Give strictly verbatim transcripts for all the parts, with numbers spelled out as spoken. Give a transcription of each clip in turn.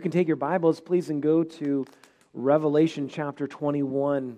can take your Bibles, please, and go to Revelation chapter twenty-one.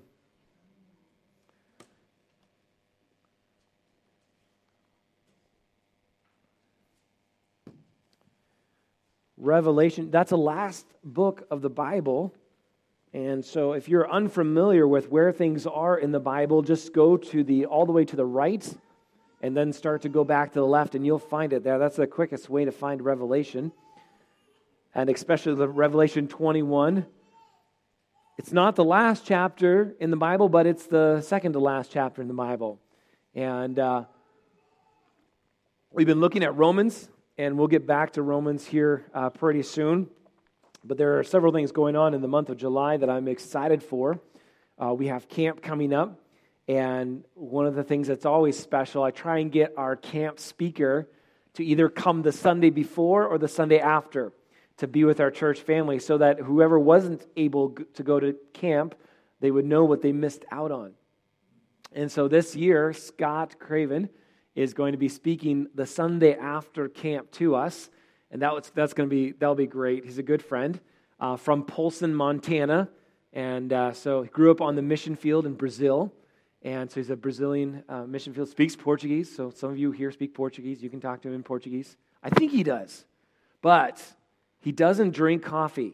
Revelation, that's the last book of the Bible. And so if you're unfamiliar with where things are in the Bible, just go to the all the way to the right and then start to go back to the left and you'll find it there. That's the quickest way to find Revelation. And especially the Revelation twenty-one. It's not the last chapter in the Bible, but it's the second to last chapter in the Bible. And uh, we've been looking at Romans, and we'll get back to Romans here uh, pretty soon. But there are several things going on in the month of July that I'm excited for. Uh, we have camp coming up, and one of the things that's always special, I try and get our camp speaker to either come the Sunday before or the Sunday after to be with our church family so that whoever wasn't able to go to camp, they would know what they missed out on. And so this year, Scott Craven is going to be speaking the Sunday after camp to us, and that was, that's going to be that'll be great. He's a good friend uh, from Polson, Montana, and uh, so he grew up on the mission field in Brazil, and so he's a Brazilian uh, mission field. Speaks Portuguese, so some of you here speak Portuguese. You can talk to him in Portuguese. I think he does, but he doesn't drink coffee.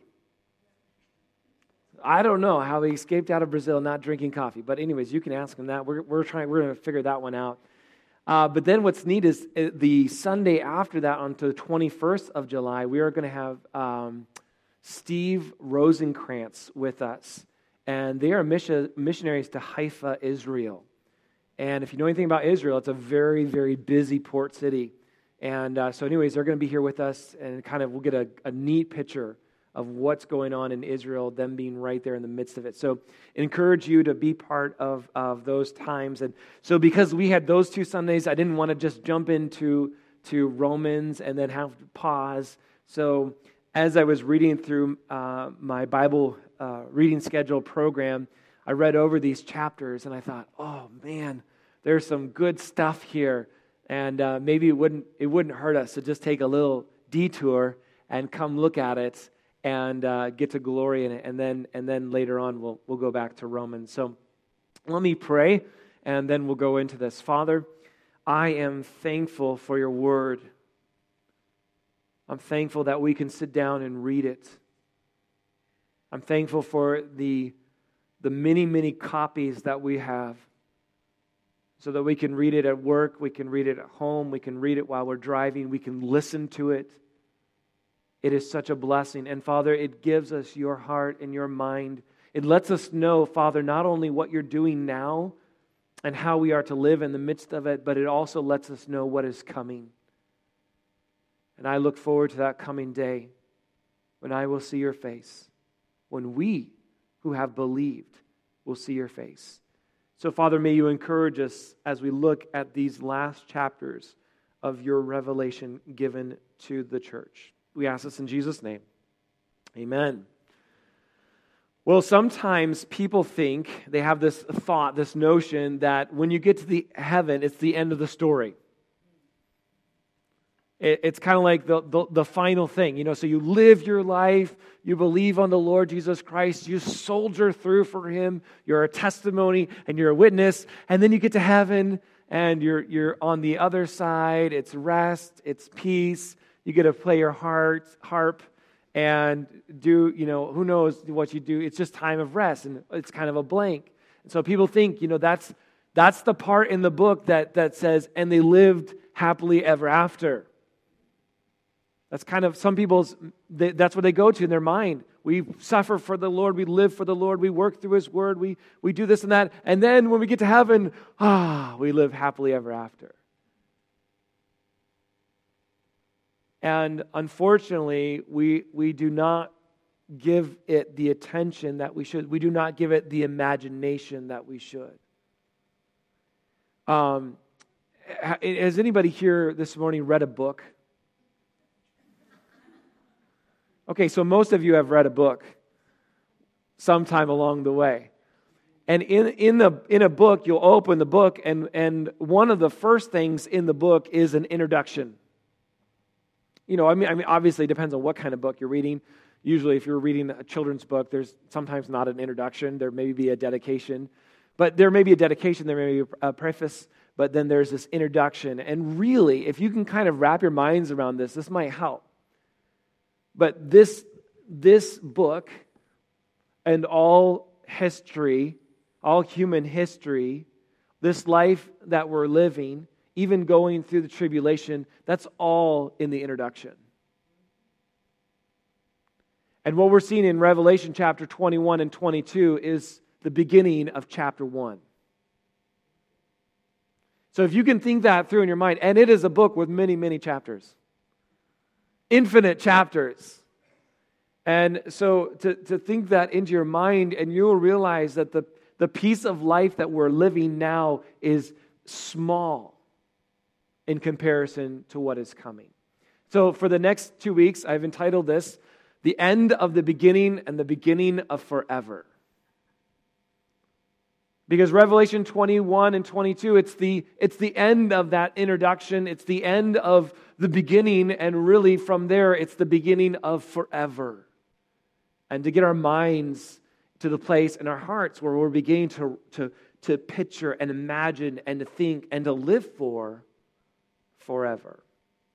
I don't know how he escaped out of Brazil not drinking coffee, but anyways, you can ask him that. We're we're trying we're going to figure that one out. Uh, but then what's neat is uh, the Sunday after that, on to the twenty-first of July, we are going to have um, Steve Rosenkrantz with us. And they are mission, missionaries to Haifa, Israel. And if you know anything about Israel, it's a very, very busy port city. And uh, so anyways, they're going to be here with us, and kind of we'll get a, a neat picture of what's going on in Israel, them being right there in the midst of it. So encourage you to be part of, of those times. And so because we had those two Sundays, I didn't want to just jump into to Romans and then have to pause. So as I was reading through uh, my Bible uh, reading schedule program, I read over these chapters and I thought, oh man, there's some good stuff here. And uh, maybe it wouldn't it wouldn't hurt us to just take a little detour and come look at it and uh, get to glory in it, and then and then later on we'll we'll go back to Romans. So let me pray, and then we'll go into this. Father, I am thankful for your word. I'm thankful that we can sit down and read it. I'm thankful for the the many, many copies that we have, so that we can read it at work, we can read it at home, we can read it while we're driving, we can listen to it. It is such a blessing. And Father, it gives us your heart and your mind. It lets us know, Father, not only what you're doing now and how we are to live in the midst of it, but it also lets us know what is coming. And I look forward to that coming day when I will see your face, when we who have believed will see your face. So, Father, may you encourage us as we look at these last chapters of your revelation given to the church. We ask this in Jesus' name. Amen. Well, sometimes people think, they have this thought, this notion that when you get to the heaven, it's the end of the story. It, it's kind of like the, the, the final thing. You know, so you live your life, you believe on the Lord Jesus Christ, you soldier through for Him, you're a testimony and you're a witness, and then you get to heaven and you're you're on the other side. It's rest, it's peace. You get to play your heart, harp and do, you know, who knows what you do. It's just time of rest, and it's kind of a blank. And so people think, you know, that's that's the part in the book that, that says, and they lived happily ever after. That's kind of some people's, they, that's what they go to in their mind. We suffer for the Lord, we live for the Lord, we work through His Word, we, we do this and that, and then when we get to heaven, ah, we live happily ever after. And unfortunately, we we do not give it the attention that we should. We do not give it the imagination that we should. Um, has anybody here this morning read a book? Okay, so most of you have read a book sometime along the way. And in, in the in a book, you'll open the book, and, and one of the first things in the book is an introduction. You know, I mean, I mean, obviously it depends on what kind of book you're reading. Usually if you're reading a children's book, there's sometimes not an introduction. There may be a dedication. But there may be a dedication, there may be a preface, but then there's this introduction. And really, if you can kind of wrap your minds around this, this might help. But this, this book and all history, all human history, this life that we're living, even going through the tribulation, that's all in the introduction. And what we're seeing in Revelation chapter twenty-one and twenty-two is the beginning of chapter one. So if you can think that through in your mind, and it is a book with many, many chapters. Infinite chapters. And so to, to think that into your mind, and you will realize that the, the piece of life that we're living now is small in comparison to what is coming. So for the next two weeks, I've entitled this, The End of the Beginning and the Beginning of Forever. Because Revelation twenty-one and twenty-two, it's the, it's the end of that introduction. It's the end of the beginning. And really from there, it's the beginning of forever. And to get our minds to the place in our hearts where we're beginning to, to, to picture and imagine and to think and to live for forever.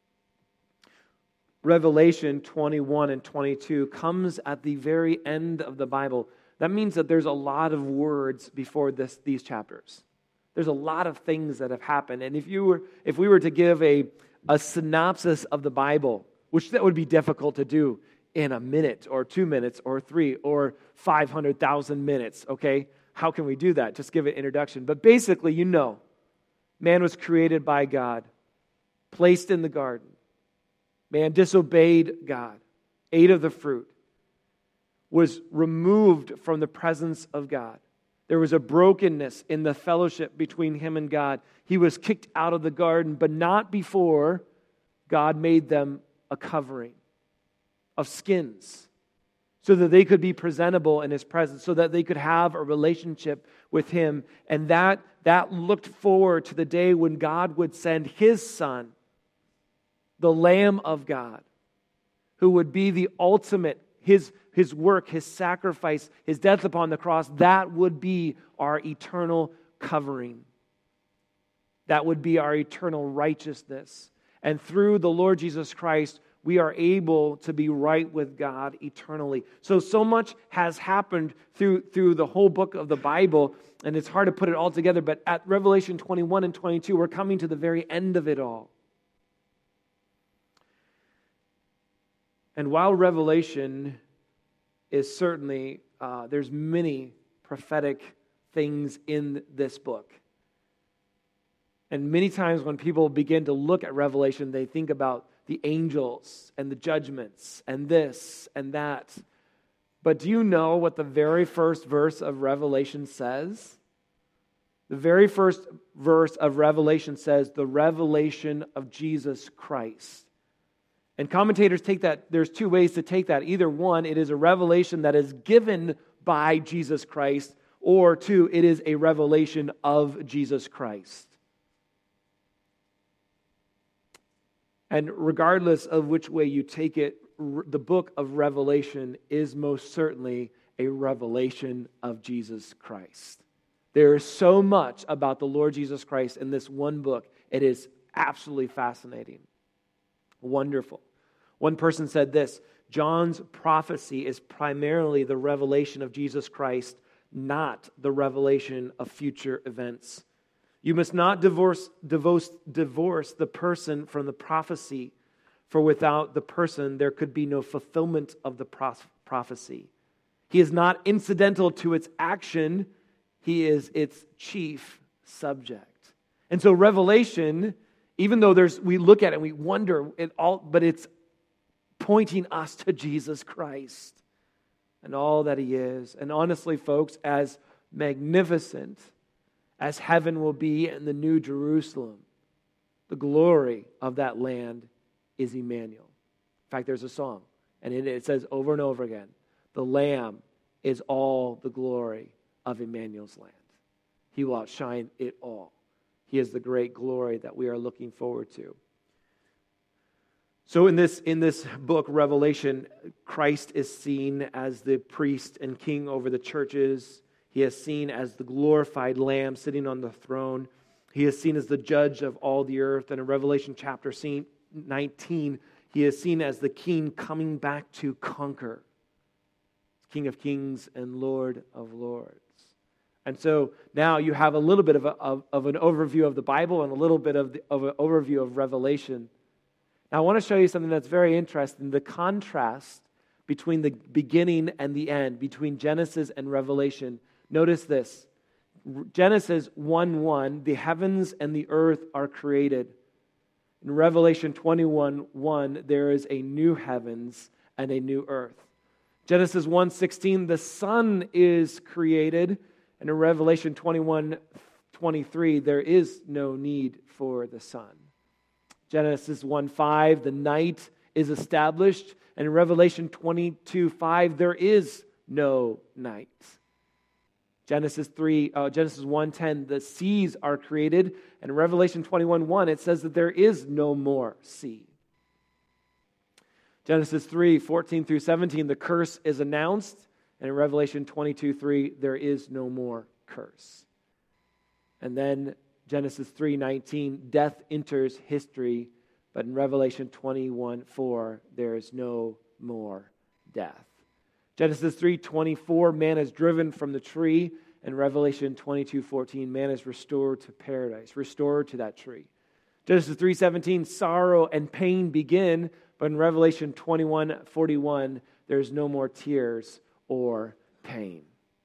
Revelation twenty-one and twenty-two comes at the very end of the Bible. That means that there's a lot of words before this, these chapters. There's a lot of things that have happened. And if you were, if we were to give a, a synopsis of the Bible, which that would be difficult to do in a minute or two minutes or three or five hundred thousand minutes, okay? How can we do that? Just give an introduction. But basically, you know, man was created by God, placed in the garden. Man disobeyed God, ate of the fruit, was removed from the presence of God. There was a brokenness in the fellowship between him and God. He was kicked out of the garden, but not before God made them a covering of skins so that they could be presentable in His presence, so that they could have a relationship with Him. And that, that looked forward to the day when God would send His Son, the Lamb of God, who would be the ultimate, His, His work, His sacrifice, His death upon the cross. That would be our eternal covering. That would be our eternal righteousness. And through the Lord Jesus Christ, we are able to be right with God eternally. So, so much has happened through, through the whole book of the Bible, and it's hard to put it all together, but at Revelation twenty-one and twenty-two, we're coming to the very end of it all. And while Revelation is certainly, uh, there's many prophetic things in this book. And many times when people begin to look at Revelation, they think about the angels and the judgments and this and that. But do you know what the very first verse of Revelation says? The very first verse of Revelation says, the revelation of Jesus Christ. And commentators take that, there's two ways to take that. Either one, it is a revelation that is given by Jesus Christ, or two, it is a revelation of Jesus Christ. And regardless of which way you take it, the book of Revelation is most certainly a revelation of Jesus Christ. There is so much about the Lord Jesus Christ in this one book. It is absolutely fascinating. Wonderful. One person said this, John's prophecy is primarily the revelation of Jesus Christ, not the revelation of future events. You must not divorce, divorce, divorce the person from the prophecy, for without the person there could be no fulfillment of the prophecy. He is not incidental to its action, he is its chief subject. And so Revelation, even though there's we look at it and we wonder, it all, but it's pointing us to Jesus Christ and all that He is. And honestly, folks, as magnificent as heaven will be in the New Jerusalem, the glory of that land is Emmanuel. In fact, there's a song, and it says over and over again, the Lamb is all the glory of Emmanuel's land. He will outshine it all. He is the great glory that we are looking forward to. So in this, in this book, Revelation, Christ is seen as the priest and king over the churches. He is seen as the glorified Lamb sitting on the throne. He is seen as the judge of all the earth. And in Revelation chapter nineteen, he is seen as the king coming back to conquer. King of kings and Lord of lords. And so now you have a little bit of, a, of, of an overview of the Bible and a little bit of, the, of an overview of Revelation. Now I want to show you something that's very interesting, the contrast between the beginning and the end, between Genesis and Revelation. Notice this. Genesis one one, the heavens and the earth are created. In Revelation twenty-one one, there is a new heavens and a new earth. Genesis one sixteen, the sun is created. And in Revelation twenty-one twenty-three, there is no need for the sun. Genesis one five, the night is established. And in Revelation twenty-two five, there is no night. Genesis three, uh, Genesis one ten, the seas are created. And in Revelation twenty-one one, it says that there is no more sea. Genesis three fourteen through seventeen, the curse is announced. And in Revelation twenty-two three, there is no more curse. And then Genesis three nineteen, death enters history. But in Revelation twenty-one four, there is no more death. Genesis three twenty-four, man is driven from the tree. And Revelation twenty-two fourteen, man is restored to paradise, restored to that tree. Genesis three seventeen, sorrow and pain begin. But in Revelation twenty-one forty-one, there's no more tears or pain.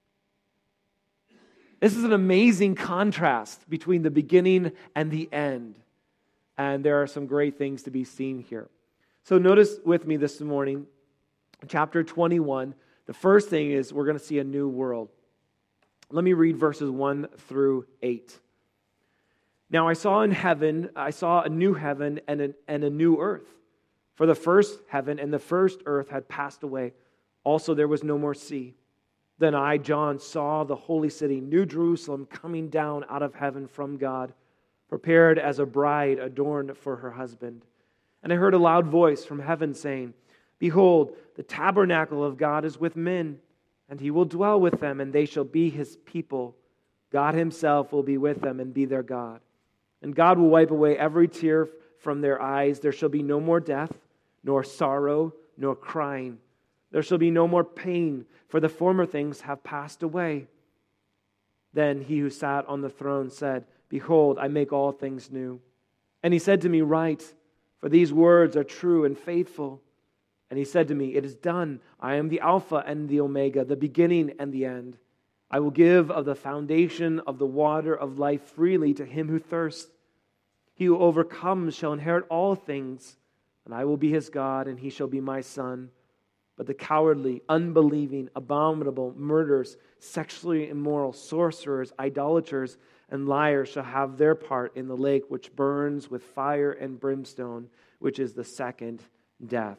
This is an amazing contrast between the beginning and the end. And there are some great things to be seen here. So notice with me this morning, chapter twenty-one, the first thing is we're going to see a new world. Let me read verses one through eight. Now I saw in heaven, I saw a new heaven and a, and a new earth. For the first heaven and the first earth had passed away. Also there was no more sea. Then I, John, saw the holy city, New Jerusalem, coming down out of heaven from God, prepared as a bride adorned for her husband. And I heard a loud voice from heaven saying, Behold, the tabernacle of God is with men, and he will dwell with them, and they shall be his people. God himself will be with them and be their God. And God will wipe away every tear from their eyes. There shall be no more death, nor sorrow, nor crying. There shall be no more pain, for the former things have passed away. Then he who sat on the throne said, Behold, I make all things new. And he said to me, Write, for these words are true and faithful. And he said to me, It is done. I am the Alpha and the Omega, the beginning and the end. I will give of the foundation of the water of life freely to him who thirsts. He who overcomes shall inherit all things, and I will be his God, and he shall be my son. But the cowardly, unbelieving, abominable, murderers, sexually immoral, sorcerers, idolaters, and liars shall have their part in the lake which burns with fire and brimstone, which is the second death.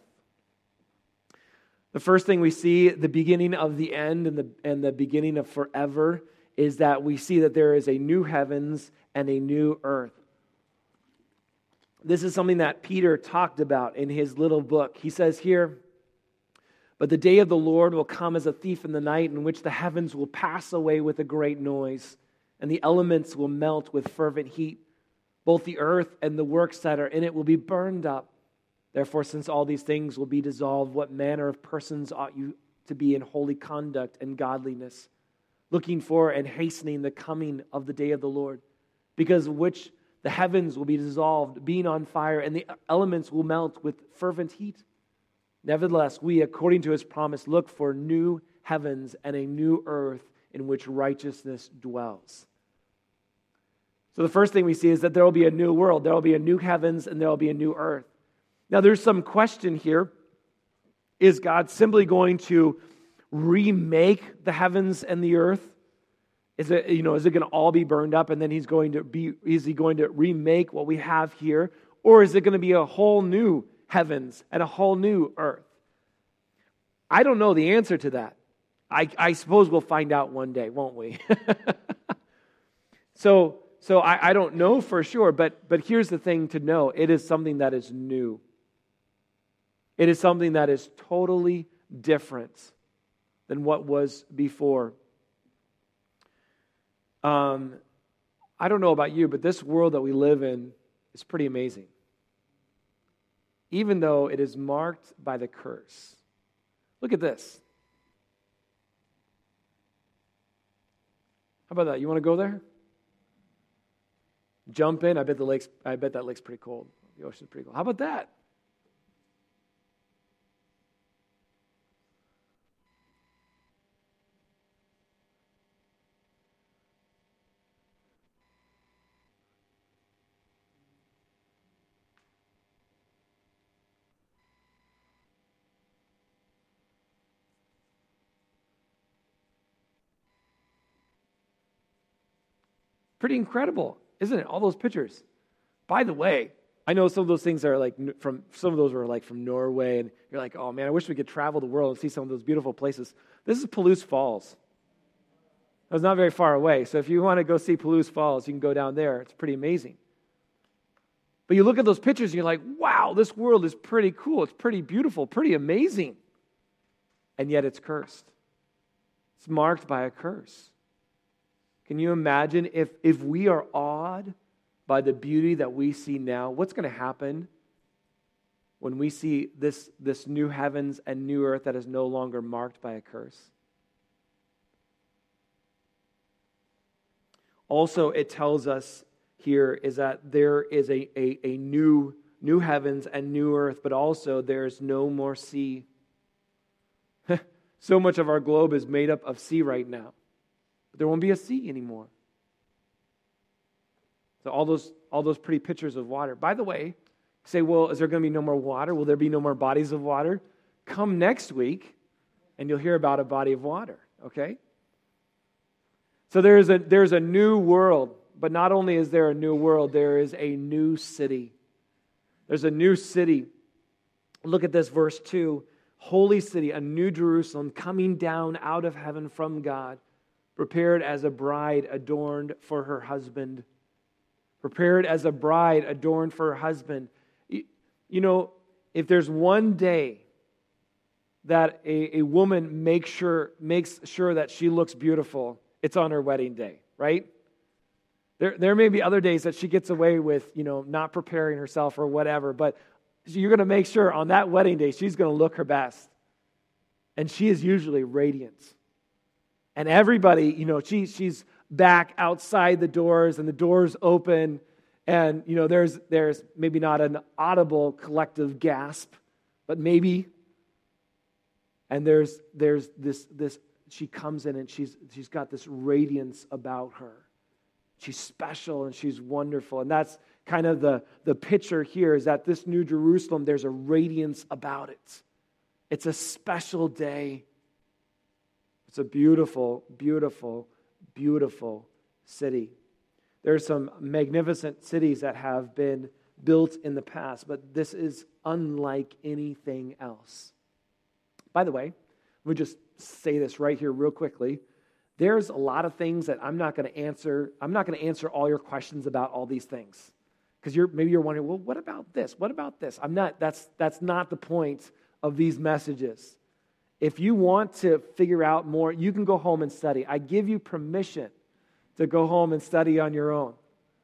The first thing we see, the beginning of the end and the, and the beginning of forever, is that we see that there is a new heavens and a new earth. This is something that Peter talked about in his little book. He says here, But the day of the Lord will come as a thief in the night, in which the heavens will pass away with a great noise, and the elements will melt with fervent heat. Both the earth and the works that are in it will be burned up. Therefore, since all these things will be dissolved, what manner of persons ought you to be in holy conduct and godliness, looking for and hastening the coming of the day of the Lord, because of which the heavens will be dissolved, being on fire, and the elements will melt with fervent heat. Nevertheless, we, according to his promise, look for new heavens and a new earth in which righteousness dwells. So the first thing we see is that there will be a new world. There will be a new heavens and there will be a new earth. Now there's some question here. Is God simply going to remake the heavens and the earth? Is it, you know, is it going to all be burned up and then he's going to be, is he going to remake what we have here? Or is it going to be a whole new heavens and a whole new earth? I don't know the answer to that. I, I suppose we'll find out one day, won't we? so so I, I don't know for sure, but but here's the thing to know. It is something that is new. It is something that is totally different than what was before. Um, I don't know about you, but this world that we live in is pretty amazing. Even though it is marked by the curse. Look at this. How about that? You want to go there? Jump in. I bet the lake's. I bet that lake's pretty cold. The ocean's pretty cold. How about that? Pretty incredible, isn't it? All those pictures. By the way, I know some of those things are like from, some of those were like from Norway, and you're like, oh man, I wish we could travel the world and see some of those beautiful places. This is Palouse Falls. It's not very far away, so if you want to go see Palouse Falls, you can go down there. It's pretty amazing. But you look at those pictures and you're like, wow, this world is pretty cool. It's pretty beautiful, pretty amazing. And yet it's cursed. It's marked by a curse. Can you imagine if, if we are awed by the beauty that we see now, what's going to happen when we see this, this new heavens and new earth that is no longer marked by a curse? Also, it tells us here is that there is a, a, a new, new heavens and new earth, but also there's no more sea. So much of our globe is made up of sea right now. But there won't be a sea anymore. So all those all those pretty pictures of water. By the way, you say, well, is there going to be no more water? Will there be no more bodies of water? Come next week, and you'll hear about a body of water, okay? So there's a there's a new world, but not only is there a new world, there is a new city. There's a new city. Look at this, verse two. Holy city, a new Jerusalem coming down out of heaven from God, prepared as a bride adorned for her husband. Prepared as a bride adorned for her husband. You, you know, if there's one day that a, a woman makes sure, makes sure that she looks beautiful, it's on her wedding day, right? There, there may be other days that she gets away with, you know, not preparing herself or whatever, but you're going to make sure on that wedding day she's going to look her best. And she is usually radiant. And everybody, you know, she she's back outside the doors, and the doors open, and you know, there's there's maybe not an audible collective gasp, but maybe. And there's there's this this she comes in and she's she's got this radiance about her. She's special and she's wonderful. And that's kind of the, the picture here, is that this new Jerusalem, there's a radiance about it. It's a special day. It's a beautiful, beautiful, beautiful city. There are some magnificent cities that have been built in the past, but this is unlike anything else. By the way, let me just say this right here real quickly. There's a lot of things that I'm not going to answer. I'm not going to answer all your questions about all these things. Because you're maybe you're wondering, well, what about this? What about this? I'm not, that's that's not the point of these messages. If you want to figure out more, you can go home and study. I give you permission to go home and study on your own.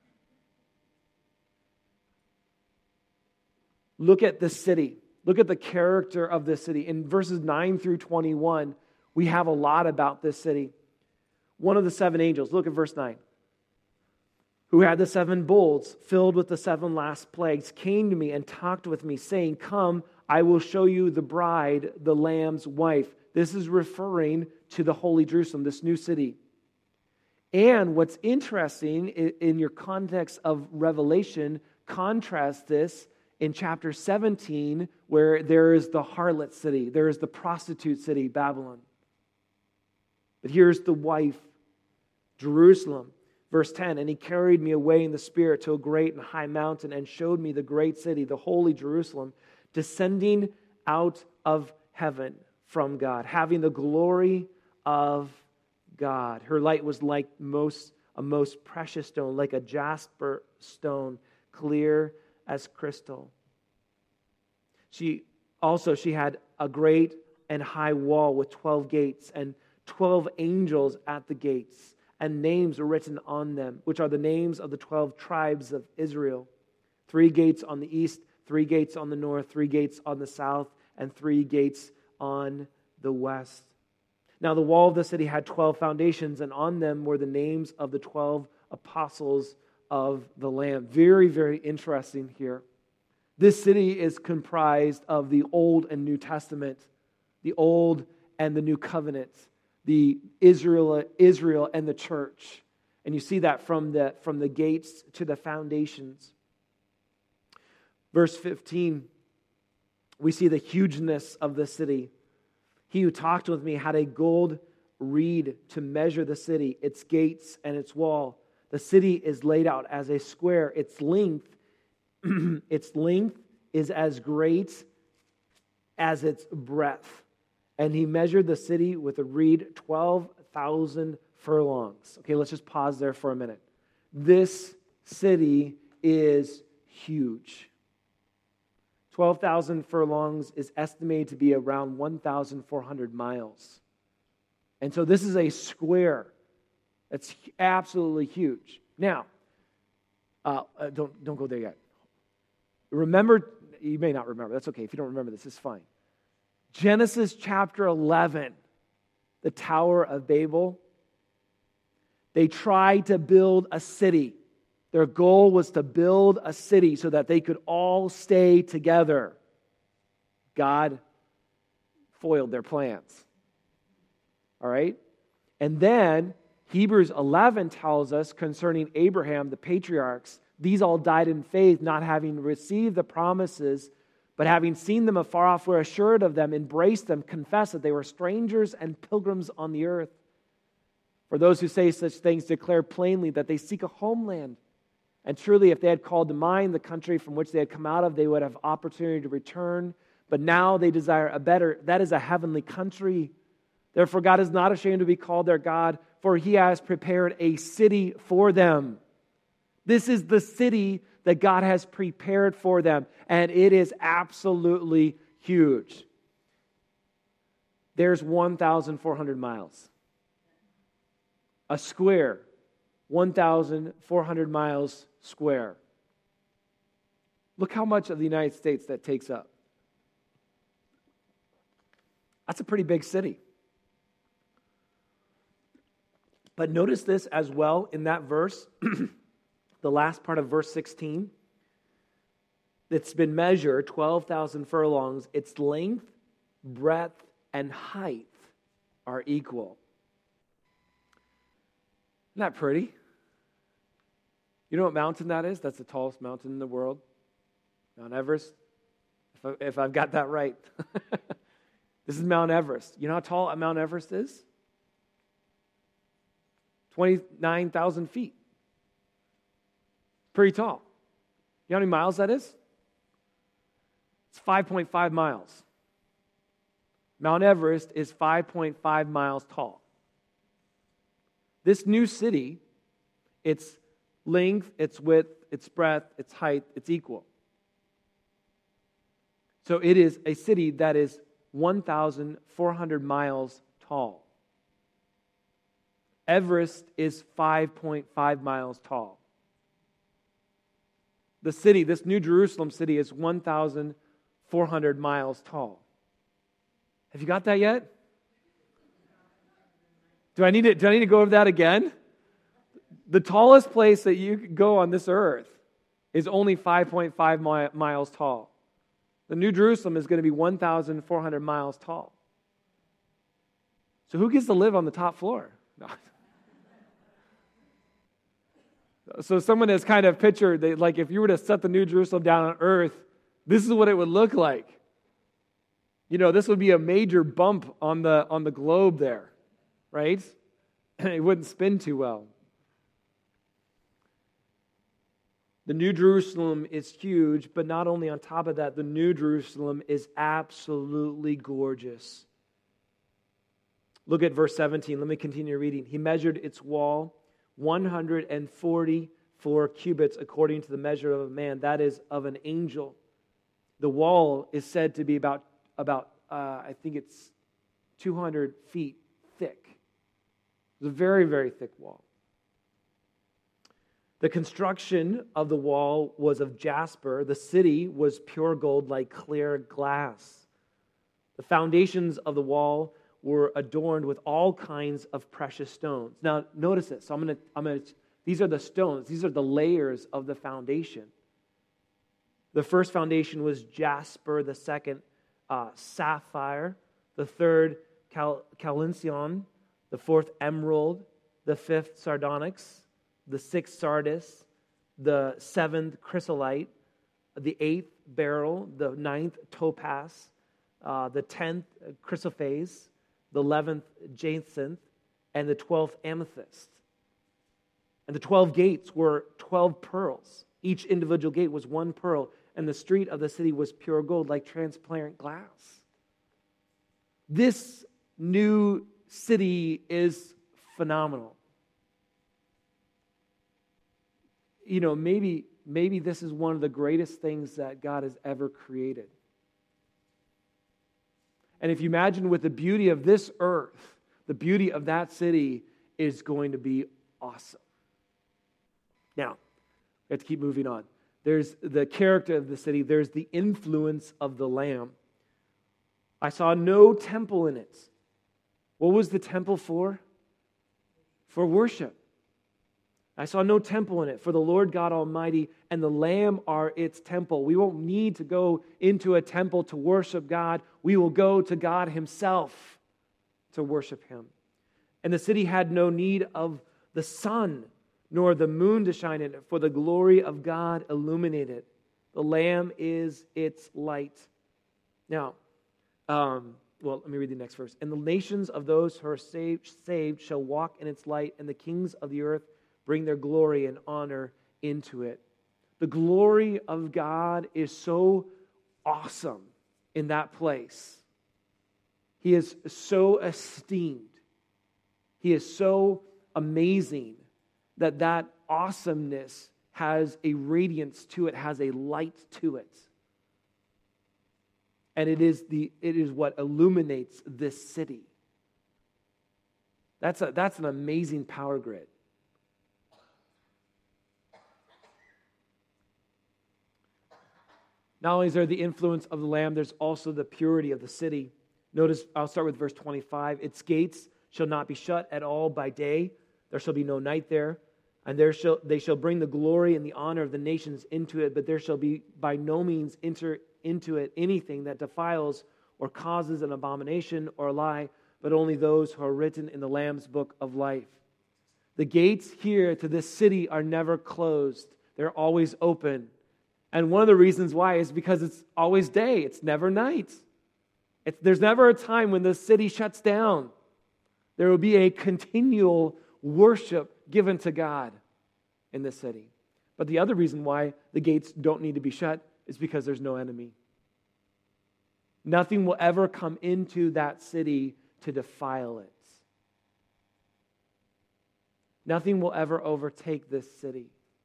Look at the city. Look at the character of this city. In verses nine through twenty-one, we have a lot about this city. One of the seven angels, look at verse nine, who had the seven bowls filled with the seven last plagues, came to me and talked with me, saying, "Come, I will show you the bride, the Lamb's wife." This is referring to the Holy Jerusalem, this new city. And what's interesting in your context of Revelation, contrast this in chapter seventeen, where there is the harlot city, there is the prostitute city, Babylon. But here's the wife, Jerusalem. Verse ten, and he carried me away in the Spirit to a great and high mountain and showed me the great city, the holy Jerusalem, descending out of heaven from God, having the glory of God. Her light was like most a most precious stone, like a jasper stone, clear as crystal. She Also, she had a great and high wall with twelve gates and twelve angels at the gates, and names were written on them, which are the names of the twelve tribes of Israel. Three gates on the east, three gates on the north, three gates on the south, and three gates on the west. Now the wall of the city had twelve foundations, and on them were the names of the twelve apostles of the Lamb. Very, very interesting here. This city is comprised of the Old and New Testament, the Old and the New Covenant, the Israel, Israel and the church. And you see that from the, from the gates to the foundations. Verse fifteen, we see the hugeness of the city. He who talked with me had a gold reed to measure the city, its gates and its wall. The city is laid out as a square. Its length, its length is as great as its breadth. And he measured the city with a reed, twelve thousand furlongs. Okay, let's just pause there for a minute. This city is huge. twelve thousand furlongs is estimated to be around one thousand four hundred miles. And so this is a square. It's absolutely huge. Now, uh, uh, don't, don't go there yet. Remember, you may not remember. That's okay. If you don't remember this, it's fine. Genesis chapter eleven, the Tower of Babel. They tried to build a city. Their goal was to build a city so that they could all stay together. God foiled their plans. All right? And then Hebrews eleven tells us concerning Abraham, the patriarchs, these all died in faith, not having received the promises, but having seen them afar off, were assured of them, embraced them, confessed that they were strangers and pilgrims on the earth. For those who say such things declare plainly that they seek a homeland. And truly, if they had called to mind the country from which they had come out of, they would have opportunity to return. But now they desire a better, that is a heavenly country. Therefore, God is not ashamed to be called their God, for He has prepared a city for them. This is the city that God has prepared for them, and it is absolutely huge. There's one thousand four hundred miles. A square, one thousand four hundred miles square. Look how much of the United States that takes up. That's a pretty big city. But notice this as well in that verse, the last part of verse sixteen. It's been measured, twelve thousand furlongs. Its length, breadth, and height are equal. Isn't that pretty? You know what mountain that is? That's the tallest mountain in the world. Mount Everest. If, I, if I've got that right. This is Mount Everest. You know how tall Mount Everest is? twenty-nine thousand feet. Pretty tall. You know how many miles that is? It's five point five miles. Mount Everest is five point five miles tall. This new city, its length, its width, its breadth, its height, it's equal. So it is a city that is one thousand four hundred miles tall. Everest is five point five miles tall. The city, this New Jerusalem city, is one thousand four hundred miles tall. Have you got that yet? Do I need to, do I need to go over that again? The tallest place that you could go on this earth is only five point five mi- miles tall. The New Jerusalem is going to be one thousand four hundred miles tall. So who gets to live on the top floor? No. So someone has kind of pictured, that, like if you were to set the New Jerusalem down on earth, this is what it would look like. You know, this would be a major bump on the on the globe there, right? It wouldn't spin too well. The New Jerusalem is huge, but not only on top of that, the New Jerusalem is absolutely gorgeous. Look at verse seventeen. Let me continue reading. He measured its wall one hundred forty-four cubits according to the measure of a man, that is, of an angel. The wall is said to be about about, uh, I think it's two hundred feet thick. It was a very, very thick wall. The construction of the wall was of jasper. The city was pure gold like clear glass. The foundations of the wall were adorned with all kinds of precious stones. Now, notice this. So I'm going to, I'm going to, these are the stones. These are the layers of the foundation. The first foundation was jasper. The second, uh, sapphire. The third, cal- calcedon. The fourth, emerald. The fifth, sardonyx. The sixth, sardis. The seventh, chrysolite. The eighth, beryl. The ninth, topaz. Uh, the tenth, chrysoprase. The eleventh, jacinth. And the twelfth, amethyst. And the twelve gates were twelve pearls. Each individual gate was one pearl. And the street of the city was pure gold, like transparent glass. This new city is phenomenal. You know, maybe, maybe this is one of the greatest things that God has ever created. And if you imagine with the beauty of this earth, the beauty of that city is going to be awesome. Now, we have to keep moving on. There's the character of the city. There's the influence of the Lamb. I saw no temple in it. What was the temple for? For worship. I saw no temple in it, for the Lord God Almighty and the Lamb are its temple. We won't need to go into a temple to worship God. We will go to God Himself to worship Him. And the city had no need of the sun, nor the moon to shine in it, for the glory of God illuminated it. The Lamb is its light. Now, um, well, let me read the next verse. And the nations of those who are saved, saved shall walk in its light, and the kings of the earth bring their glory and honor into it. The glory of God is so awesome in that place. He is so esteemed. He is so amazing that that awesomeness has a radiance to it, has a light to it. And it is the it is what illuminates this city. That's a that's an amazing power grid. Not only is there the influence of the Lamb, there's also the purity of the city. Notice, I'll start with verse twenty-five. Its gates shall not be shut at all by day. There shall be no night there. And there shall they shall bring the glory and the honor of the nations into it, but there shall be by no means enter into it anything that defiles or causes an abomination or a lie, but only those who are written in the Lamb's book of life. The gates here to this city are never closed. They're always open. And one of the reasons why is because it's always day. It's never night. It's, there's never a time when the city shuts down. There will be a continual worship given to God in this city. But the other reason why the gates don't need to be shut is because there's no enemy. Nothing will ever come into that city to defile it. Nothing will ever overtake this city.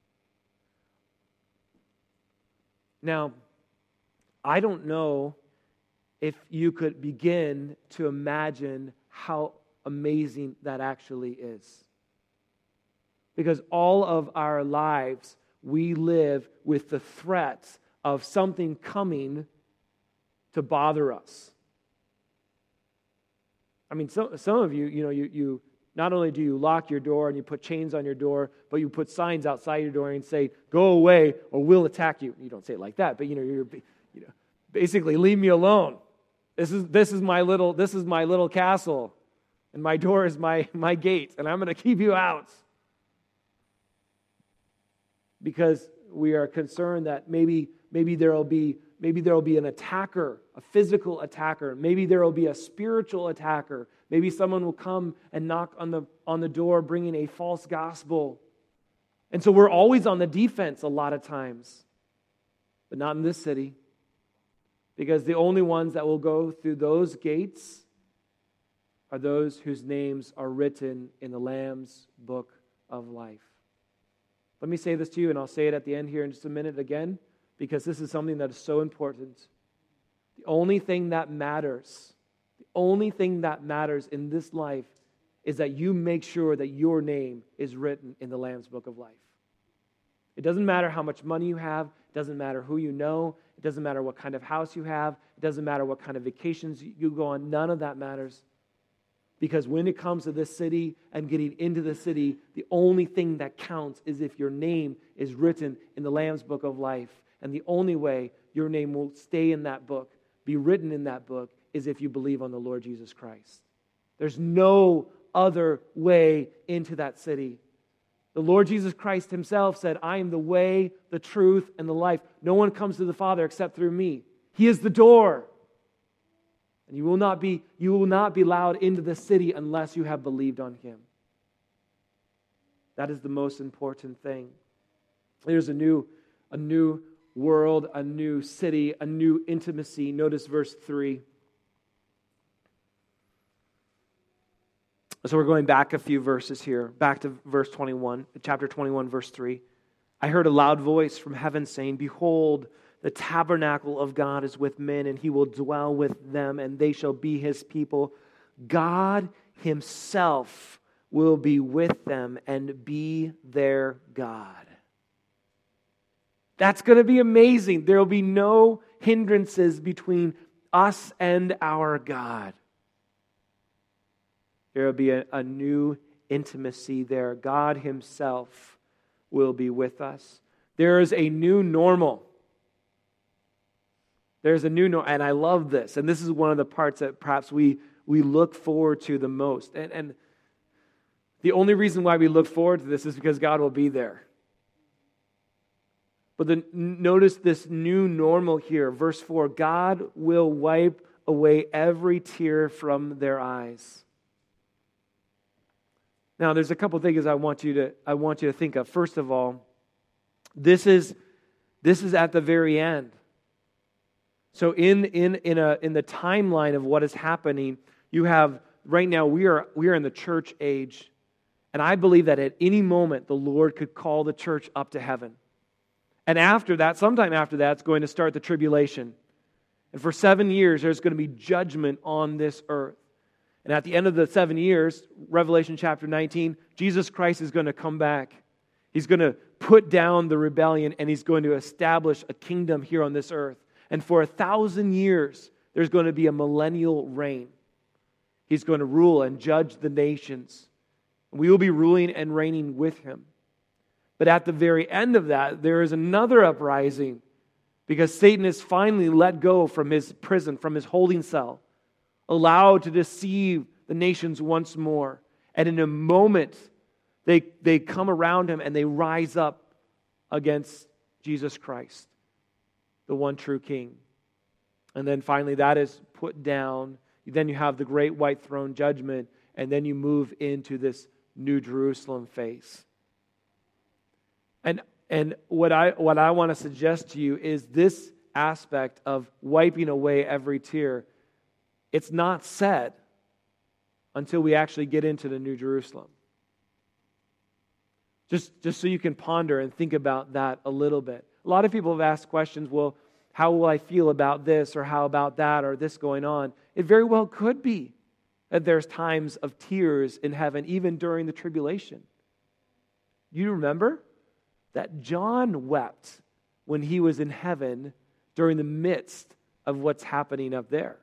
Now, I don't know if you could begin to imagine how amazing that actually is. Because all of our lives, we live with the threat of something coming to bother us. I mean, some, some of you, you know, you, you not only do you lock your door and you put chains on your door, but you put signs outside your door and say, "Go away or we'll attack you." You don't say it like that, but you know, you're, you know, basically, leave me alone. This is this is my little this is my little castle, and my door is my my gate, and I'm going to keep you out. Because we are concerned that maybe maybe there will be maybe there will be an attacker, a physical attacker. Maybe there will be a spiritual attacker. Maybe someone will come and knock on the on the door, bringing a false gospel. And so we're always on the defense a lot of times, but not in this city, because the only ones that will go through those gates are those whose names are written in the Lamb's book of life. Let me say this to you, and I'll say it at the end here in just a minute again, because this is something that is so important. The only thing that matters, the only thing that matters in this life is that you make sure that your name is written in the Lamb's Book of Life. It doesn't matter how much money you have. It doesn't matter who you know. It doesn't matter what kind of house you have. It doesn't matter what kind of vacations you go on. None of that matters. Because when it comes to this city and getting into the city, the only thing that counts is if your name is written in the Lamb's Book of Life. And the only way your name will stay in that book, be written in that book, is if you believe on the Lord Jesus Christ. There's no other way into that city. The Lord Jesus Christ himself said, I am the way, the truth, and the life. No one comes to the Father except through me. He is the door. And you will not be, you will not be allowed into the city unless you have believed on him. That is the most important thing. There's a new, a new world, a new city, a new intimacy. Notice verse three. So we're going back a few verses here, back to verse twenty-one, chapter twenty-one, verse three. I heard a loud voice from heaven saying, Behold, the tabernacle of God is with men, and he will dwell with them, and they shall be his people. God himself will be with them and be their God. That's going to be amazing. There will be no hindrances between us and our God. There will be a, a new intimacy there. God himself will be with us. There is a new normal. There's a new normal, and I love this. And this is one of the parts that perhaps we, we look forward to the most. And, and the only reason why we look forward to this is because God will be there. But then notice this new normal here. Verse four, God will wipe away every tear from their eyes. Now, there's a couple things I want you to I want you to think of. First of all, this is this is at the very end. So in in in a in the timeline of what is happening, you have right now we are we are in the church age, and I believe that at any moment the Lord could call the church up to heaven. And after that, sometime after that, it's going to start the tribulation. And for seven years, there's going to be judgment on this earth. And at the end of the seven years, Revelation chapter nineteen, Jesus Christ is going to come back. He's going to put down the rebellion, and he's going to establish a kingdom here on this earth. And for a thousand years, there's going to be a millennial reign. He's going to rule and judge the nations. We will be ruling and reigning with him. But at the very end of that, there is another uprising, because Satan is finally let go from his prison, from his holding cell, allowed to deceive the nations once more. And in a moment, they, they come around him and they rise up against Jesus Christ, the one true King. And then finally that is put down. Then you have the great white throne judgment, and then you move into this New Jerusalem phase. And and what I what I want to suggest to you is this aspect of wiping away every tear. It's not said until we actually get into the New Jerusalem. Just, just so you can ponder and think about that a little bit. A lot of people have asked questions, well, how will I feel about this, or how about that, or this going on? It very well could be that there's times of tears in heaven, even during the tribulation. You remember that John wept when he was in heaven during the midst of what's happening up there.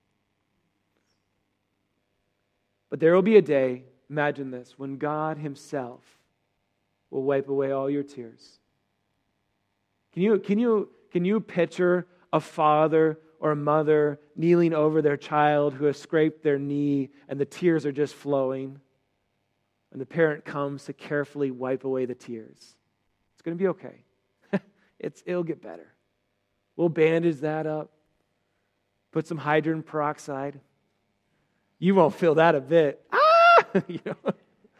But there will be a day, imagine this, when God himself will wipe away all your tears. Can you, can you, can you picture a father or a mother kneeling over their child who has scraped their knee and the tears are just flowing? And the parent comes to carefully wipe away the tears. It's going to be okay. it's, it'll get better. We'll bandage that up. Put some hydrogen peroxide. You won't feel that a bit. Ah! you know,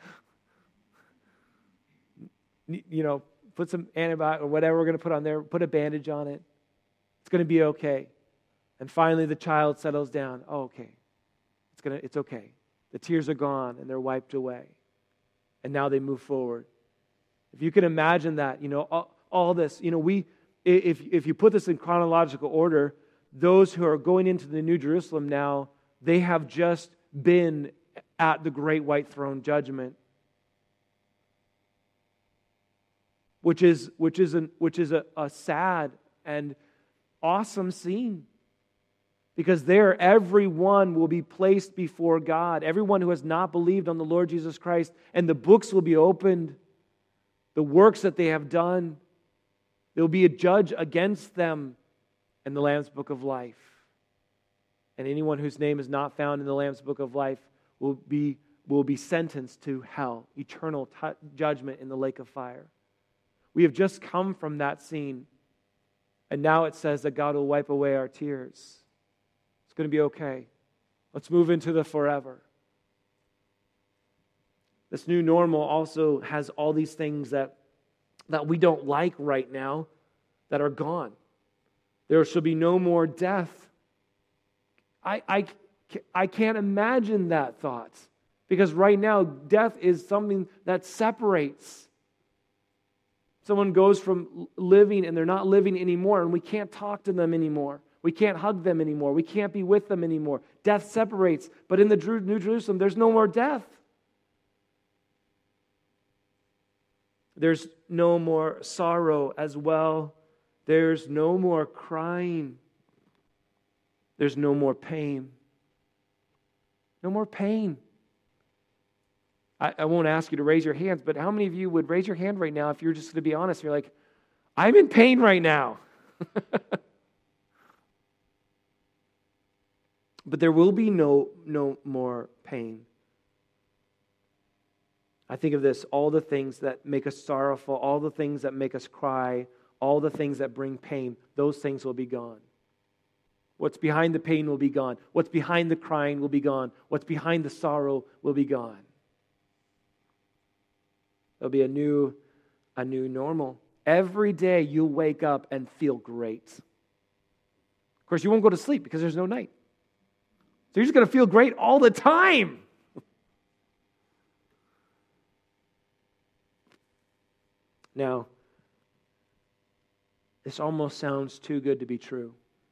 you know, put some antibiotic or whatever we're going to put on there. Put a bandage on it. It's going to be okay. And finally, the child settles down. Oh, okay. It's gonna. It's okay. The tears are gone and they're wiped away. And now they move forward. If you can imagine that, you know, all, all this, you know, we, if if you put this in chronological order, those who are going into the New Jerusalem now, they have just been at the great white throne judgment, which is which is an, which is a, a sad and awesome scene. Because there, everyone will be placed before God. Everyone who has not believed on the Lord Jesus Christ, and the books will be opened. The works that they have done, there will be a judge against them in the Lamb's Book of Life. And anyone whose name is not found in the Lamb's Book of Life will be, will be sentenced to hell, eternal t- judgment in the lake of fire. We have just come from that scene, and now it says that God will wipe away our tears. It's going to be okay. Let's move into the forever. This new normal also has all these things that, that we don't like right now that are gone. There shall be no more death. I, I, I can't imagine that thought, because right now death is something that separates. Someone goes from living and they're not living anymore, and we can't talk to them anymore. We can't hug them anymore. We can't be with them anymore. Death separates. But in the New Jerusalem, there's no more death. There's no more sorrow as well. There's no more crying. There's no more pain. No more pain. I, I won't ask you to raise your hands, but how many of you would raise your hand right now if you're just going to be honest? You're like, I'm in pain right now. But there will be no, no more pain. I think of this, all the things that make us sorrowful, all the things that make us cry, all the things that bring pain, those things will be gone. What's behind the pain will be gone. What's behind the crying will be gone. What's behind the sorrow will be gone. There'll be a new, a new normal. Every day you'll wake up and feel great. Of course, you won't go to sleep because there's no night. So you're just going to feel great all the time. Now, this almost sounds too good to be true.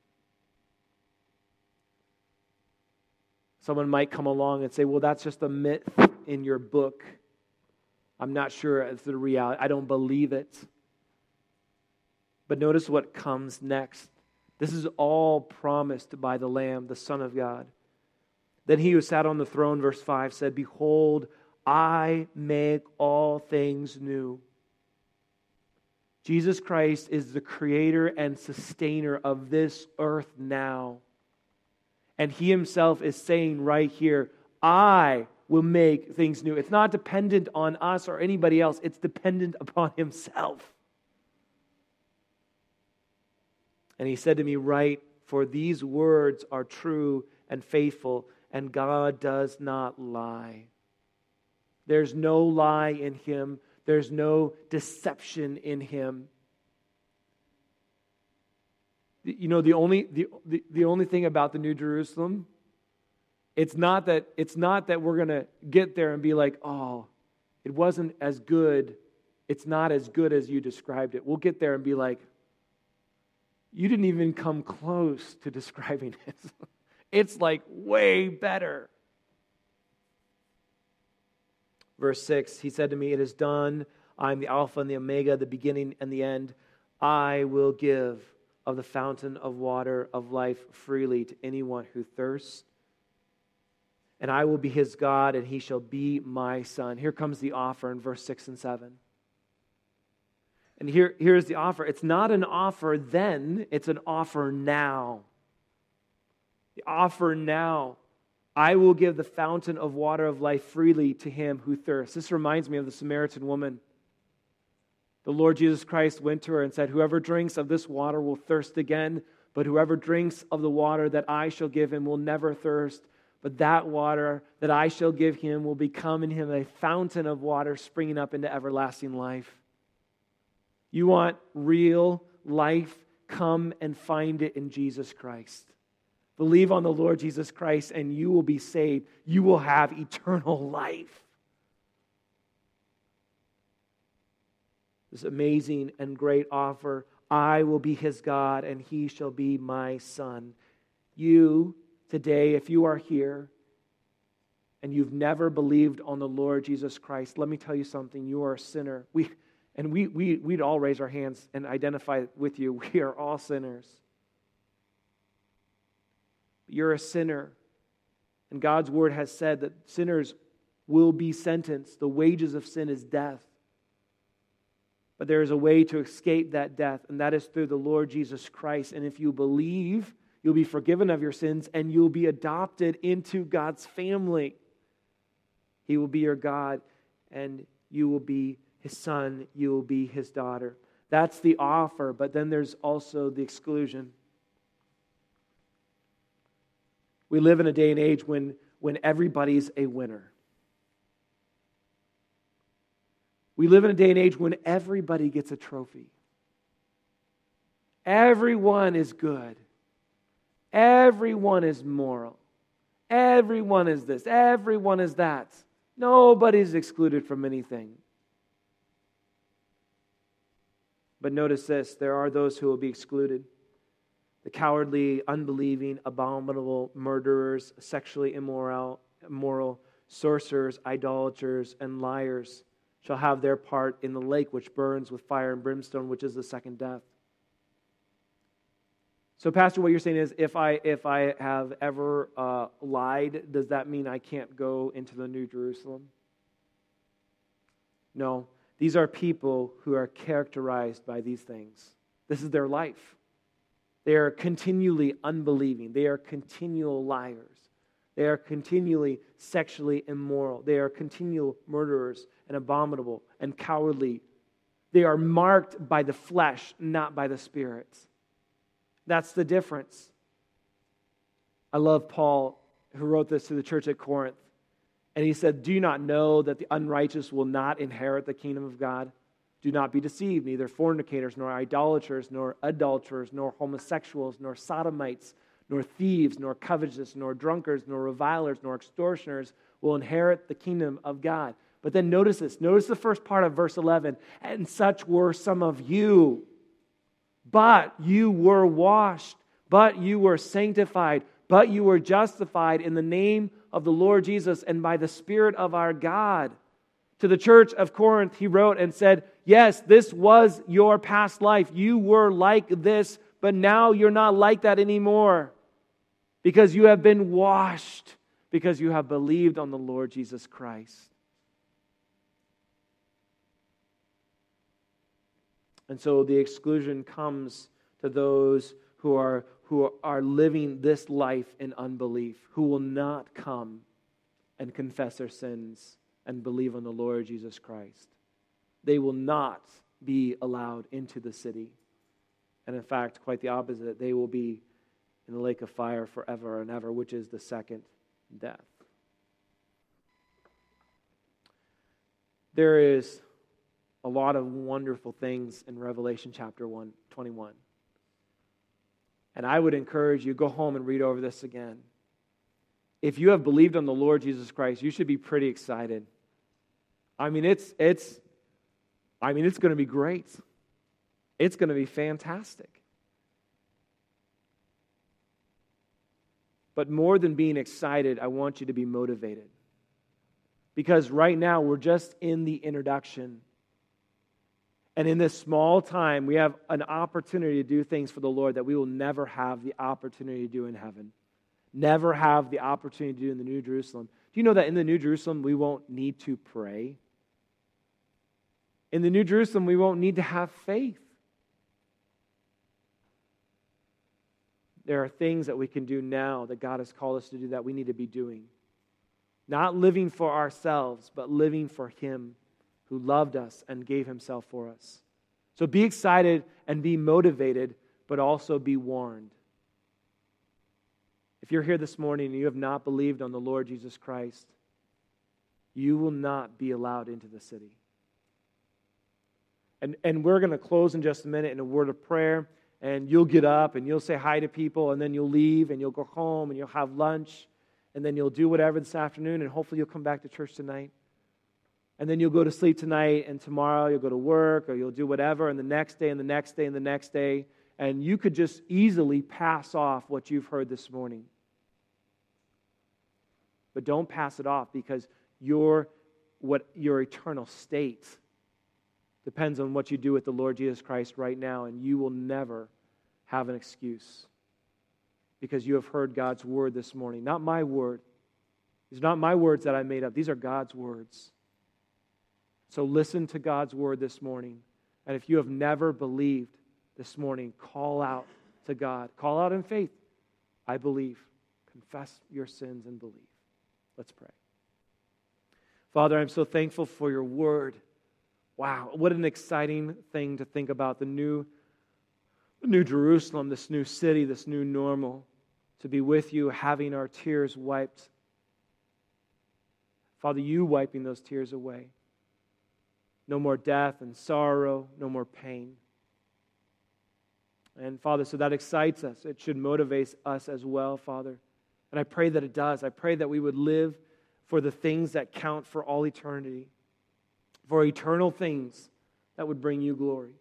Someone might come along and say, well, that's just a myth in your book. I'm not sure it's the reality. I don't believe it. But notice what comes next. This is all promised by the Lamb, the Son of God. Then he who sat on the throne, verse five, said, behold, I make all things new. Jesus Christ is the creator and sustainer of this earth now. And he himself is saying right here, I will make things new. It's not dependent on us or anybody else. It's dependent upon himself. And he said to me, write, for these words are true and faithful, and God does not lie. There's no lie in him. There's no deception in him. You know, the only the, the, the only thing about the New Jerusalem, it's not that it's not that we're going to get there and be like, oh, it wasn't as good. It's not as good as you described it. We'll get there and be like, you didn't even come close to describing it. It's like way better. Verse six, he said to me, it is done. I am the Alpha and the Omega, the beginning and the end. I will give of the fountain of water of life freely to anyone who thirsts. And I will be his God, and he shall be my son. Here comes the offer in verse six and seven. And here, here's the offer. It's not an offer then, it's an offer now. The offer now. I will give the fountain of water of life freely to him who thirsts. This reminds me of the Samaritan woman. The Lord Jesus Christ went to her and said, whoever drinks of this water will thirst again, but whoever drinks of the water that I shall give him will never thirst. But that water that I shall give him will become in him a fountain of water springing up into everlasting life. You want real life? Come and find it in Jesus Christ. Believe on the Lord Jesus Christ and you will be saved. You will have eternal life. This amazing and great offer. I will be his God, and he shall be my son. You, today, if you are here, and you've never believed on the Lord Jesus Christ, let me tell you something. You are a sinner. We, and we, we, we'd all raise our hands and identify with you. We are all sinners. You're a sinner. And God's word has said that sinners will be sentenced. The wages of sin is death. But there is a way to escape that death, and that is through the Lord Jesus Christ. And if you believe, you'll be forgiven of your sins, and you'll be adopted into God's family. He will be your God, and you will be his son. You will be his daughter. That's the offer, but then there's also the exclusion. We live in a day and age when, when everybody's a winner. We live in a day and age when everybody gets a trophy. Everyone is good. Everyone is moral. Everyone is this. Everyone is that. Nobody's excluded from anything. But notice this, there are those who will be excluded. The cowardly, unbelieving, abominable, murderers, sexually immoral, immoral, sorcerers, idolaters, and liars shall have their part in the lake which burns with fire and brimstone, which is the second death. So, Pastor, what you're saying is, if I if I have ever uh, lied, does that mean I can't go into the New Jerusalem? No. These are people who are characterized by these things. This is their life. They are continually unbelieving. They are continual liars. They are continually sexually immoral. They are continual murderers and abominable and cowardly. They are marked by the flesh, not by the Spirit. That's the difference. I love Paul, who wrote this to the church at Corinth. And he said, do you not know that the unrighteous will not inherit the kingdom of God? Do not be deceived, neither fornicators, nor idolaters, nor adulterers, nor homosexuals, nor sodomites, nor thieves, nor covetous, nor drunkards, nor revilers, nor extortioners will inherit the kingdom of God. But then notice this. Notice the first part of verse eleven. And such were some of you. But you were washed. But you were sanctified. But you were justified in the name of the Lord Jesus and by the Spirit of our God. To the church of Corinth, he wrote and said, yes, this was your past life. You were like this, but now you're not like that anymore. Because you have been washed, because you have believed on the Lord Jesus Christ. And so the exclusion comes to those who are, who are living this life in unbelief, who will not come and confess their sins and believe on the Lord Jesus Christ. They will not be allowed into the city. And in fact, quite the opposite. They will be in the lake of fire forever and ever, which is the second death. There is a lot of wonderful things in Revelation chapter one, twenty-one. And I would encourage you, go home and read over this again. If you have believed on the Lord Jesus Christ, you should be pretty excited. I mean, it's it's I mean, it's going to be great. It's going to be fantastic. But more than being excited, I want you to be motivated. Because right now, we're just in the introduction. And in this small time, we have an opportunity to do things for the Lord that we will never have the opportunity to do in heaven. Never have the opportunity to do in the New Jerusalem. Do you know that in the New Jerusalem, we won't need to pray? In the New Jerusalem, we won't need to have faith. There are things that we can do now that God has called us to do that we need to be doing. Not living for ourselves, but living for Him who loved us and gave Himself for us. So be excited and be motivated, but also be warned. If you're here this morning and you have not believed on the Lord Jesus Christ, you will not be allowed into the city. And, and we're going to close in just a minute in a word of prayer. And you'll get up and you'll say hi to people, and then you'll leave and you'll go home and you'll have lunch, and then you'll do whatever this afternoon, and hopefully you'll come back to church tonight. And then you'll go to sleep tonight, and tomorrow you'll go to work, or you'll do whatever, and the next day, and the next day, and the next day. And you could just easily pass off what you've heard this morning. But don't pass it off, because your, what, your eternal state depends on what you do with the Lord Jesus Christ right now, and you will never have an excuse, because you have heard God's word this morning. Not my word. These are not my words that I made up. These are God's words. So listen to God's word this morning. And if you have never believed this morning, call out to God. Call out in faith. I believe. Confess your sins and believe. Let's pray. Father, I'm so thankful for your word. Wow, what an exciting thing to think about. The new, the new Jerusalem, this new city, this new normal. To be with you, having our tears wiped. Father, you wiping those tears away. No more death and sorrow, no more pain. And Father, so that excites us. It should motivate us as well, Father. And I pray that it does. I pray that we would live for the things that count for all eternity, for eternal things that would bring you glory.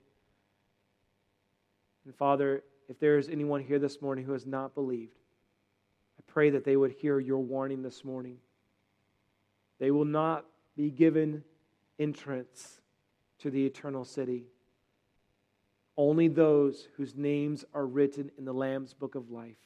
And Father, if there is anyone here this morning who has not believed, I pray that they would hear your warning this morning. They will not be given entrance to the eternal city. Only those whose names are written in the Lamb's book of life.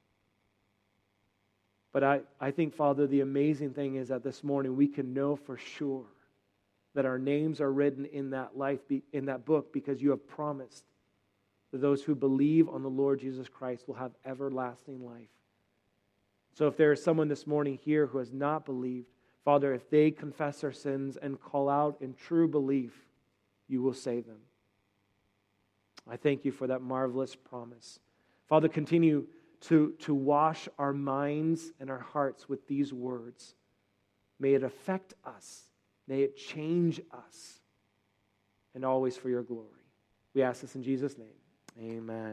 But I, I think, Father, the amazing thing is that this morning we can know for sure that our names are written in that life, in that book, because you have promised that those who believe on the Lord Jesus Christ will have everlasting life. So if there is someone this morning here who has not believed, Father, if they confess their sins and call out in true belief, you will save them. I thank you for that marvelous promise. Father, continue to, to wash our minds and our hearts with these words. May it affect us. May it change us. And always for your glory. We ask this in Jesus' name. Amen.